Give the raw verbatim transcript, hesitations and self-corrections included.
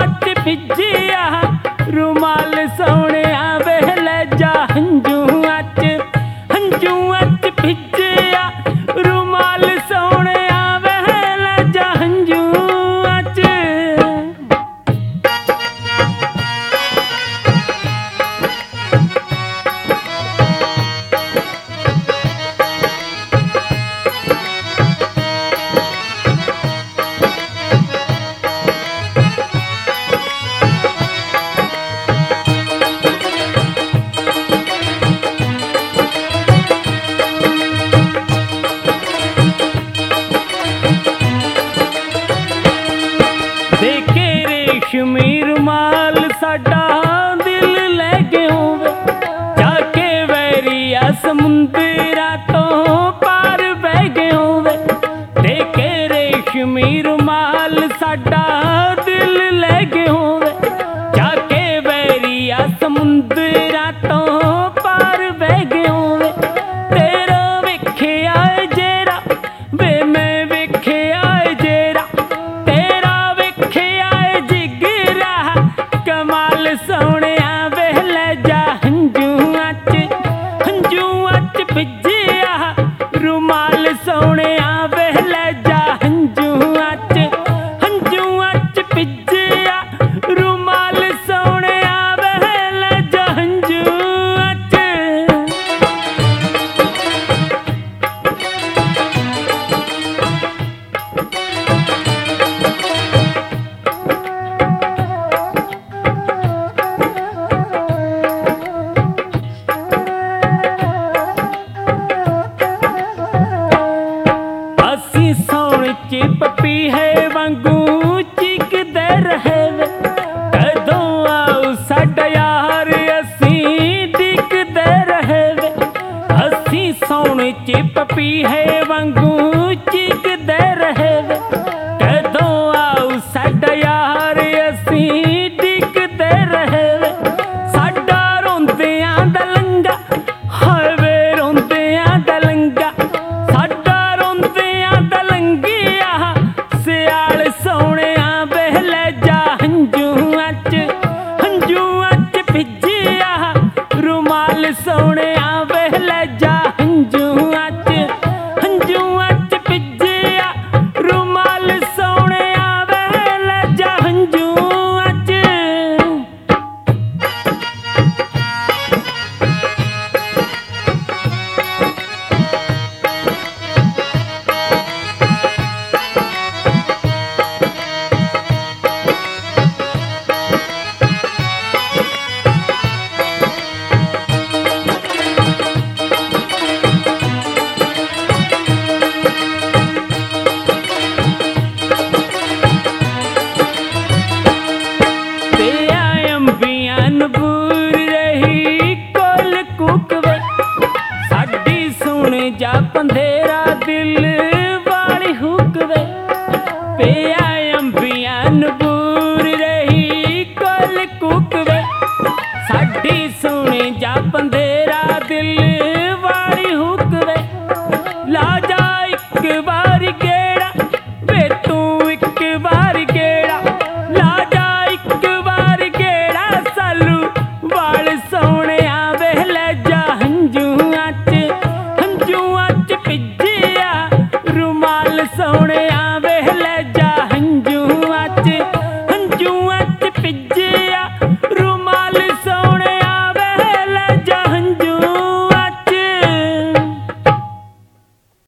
च भिजिया रुमाल सोहणिया वे लैजा हंझूआं च हंझूआं च भिजिया रुमाल सोहणिया वे लैजा हंझूआं च। देखे रेशमी रुमाल साडा दिल लै गए होवे जाके वैरिया समुंदरा तो पार बह गए होवे। देखे रेशमी रुमाल साडा दिल लै गए होवे जाके वैरिया समुंदरा तो पार बह गए होवे। तेरा वेखिया जेरा वे मैं वेखिया जेरा तेरा वेखिया जिगरा कमाल सोहणिया वे लैजा हंझूआं च हंझूआं च भिजिया रुमाल सोहणिया वे लैजा हंझूआं च हंझूआं च भिजिया रुमाल सोहणिया वे लैजा हंझूआं च। असी सौण च पपीहे वांगू चीकदे रहे वे कदों आऊ साडा यार असी डिगदे रहे वे। असी सौण च पपीहे वांगू चीकदे रहे वे कदों आऊ साडा यार असी डिगदे रहे वे। साडा रोंदियां दा लंगा हाय वे रोंदियां दा लंगा साडा रोंदियां दा लंगिया सियाल सोहणिया वे लैजा हंझूआं च हंझूआं च भिजिया रुमाल सोहणिया वे लैजा हंझूआं च हंझूआं च भिजिया रुमाल सोहणिया वे लैजा हंझूआं च। ते अंबियां